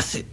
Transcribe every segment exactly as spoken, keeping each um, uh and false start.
Bust it.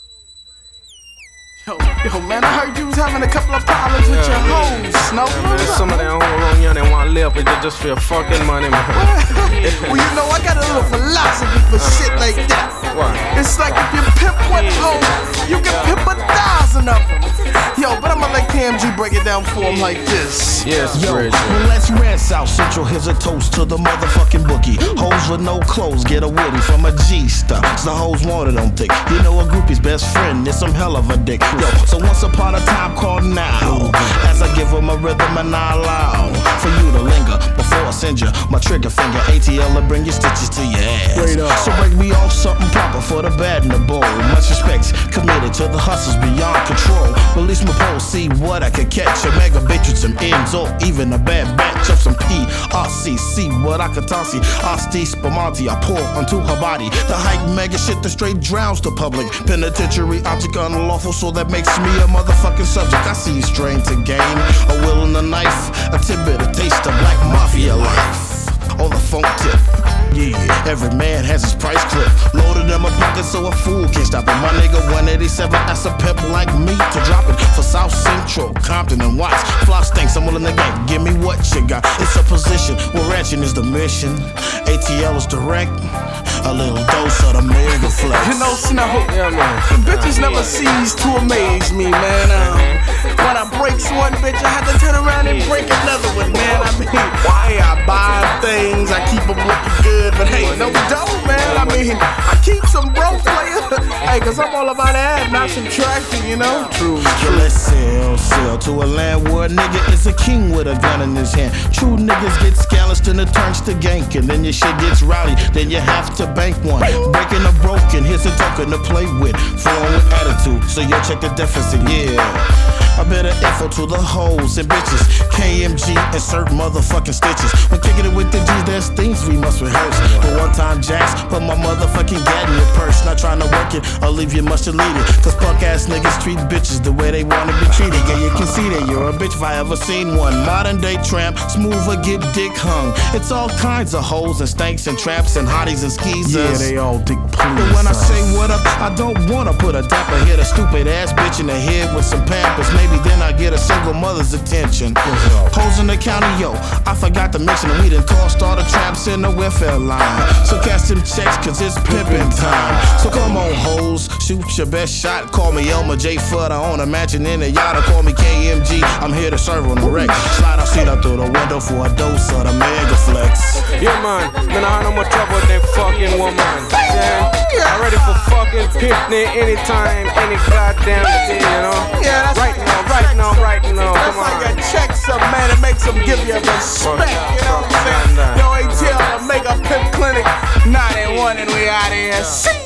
Yo, yo, man, I heard you was having a couple of problems with your hoes, Snow. Yeah, man, some of them hoes on young and want to live, but they just feel fucking money, man. Well, you know, I got a little philosophy for shit like that. What? It's like if you pimp one hoe, you can pimp a thousand of them. Yo, but I'ma let K M G break it down for him like this. Yes, Yo, Bridget. well, let's rant South Central. Here's a toast to the motherfucking boogie. Hoes with no clothes get a woody from a G-Star. The hoes wanted on thick. You know a groupie's best friend is some hell of a dick. Yo, so once upon a time called now, as I give them a rhythm and I allow for you to linger before I send you my trigger finger. A T L will bring your stitches to your ass. So break me off something proper for the bad and the bold. Much respect committed to the hustles beyond control. Release my pole, see what I can catch. A mega bitch with some ends or even a bad batch of some P R C. See what I can toss you. Asti Spamonti, I pour onto her body. The hype mega shit that straight drowns the public. Penitentiary object unlawful, so that makes me a motherfucking subject. I see you strain to gain a will and a knife, a tidbit, a taste of black mafia life. Or the funk tip. Yeah, every man has his price clip. Loaded in my pocket so a fool can't stop it. My nigga one eighty-seven, that's a pimp like me to drop it. For South Central, Compton and Watts. Floss thinks I'm willing to game. Give me what you got. It's a position where ratchet is the mission. A T L is direct. A little dose of the mega flex. You know, Snow, Yeah, man. bitches never cease to amaze me, man. Um, when I breaks one bitch, I have to turn around and break another one, man. I mean, hey, I buy things, I keep them looking good, but hey, no don't, man. I mean, I keep some broke players. Hey, cause I'm all about add, not subtracting, you know? True, So let's sell, sell to a land where a nigga is a king with a gun in his hand. True niggas get scandalous, then it turns to gank, and then your shit gets rowdy, then you have to bank one. Breaking a broken, here's a token to play with. Flowing with attitude, so you'll check the deficit, yeah. I better info to the hoes and bitches. K M G, insert motherfucking stitches. When kicking it with the G's, there's things we must rehearse. But one time jacks, put my motherfucking gat in your purse. Not trying to work it, I'll leave you much deleted. Cause punk ass niggas treat bitches the way they wanna be treated. Yeah, you can see that you're a bitch if I ever seen one. Modern day tramp, smooth or get dick hung. It's all kinds of hoes and stanks and traps and hotties and skeezers. yeah, they all dick please. But when I say what up, I don't wanna put a dapper hit a stupid ass bitch in the head with some pampers. Maybe then I get a single mother's attention. Hoes in the county, yo, I forgot to mention that we done tossed all the traps in the welfare line. So cash them checks, cause it's pimpin' time. So come on, hoes, shoot your best shot. Call me Elmer J. Fudd, I own a mansion in the yacht. Call me K M G, I'm here to serve on the wreck. Slide our seat out through the window for a dose of the mega flex. Yeah, man. Man, I have no more trouble with that fucking woman. Yeah. I'm ready for fucking picnic anytime, any goddamn day, you know? Yeah, that's right like now, a right check now, some- right now. That's Come like on. a check some man, it makes them give you respect, you know what I'm saying? Yo, A T L to make a pimp clinic, ninety-one and we out here. See?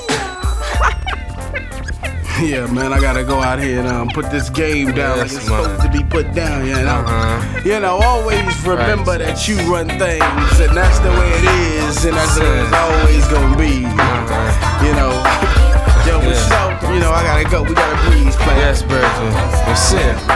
Yeah, man, I gotta go out here and um, put this game down like Yes, it's man. supposed to be put down, you know? Uh-huh. You know, always remember Right. that you run things, and that's the way it is, and that's the way it's always gonna be. Uh-huh. You know, yo, but Yeah. so, you know, I gotta go. We gotta breeze, play. Yes, Bridget. That's it.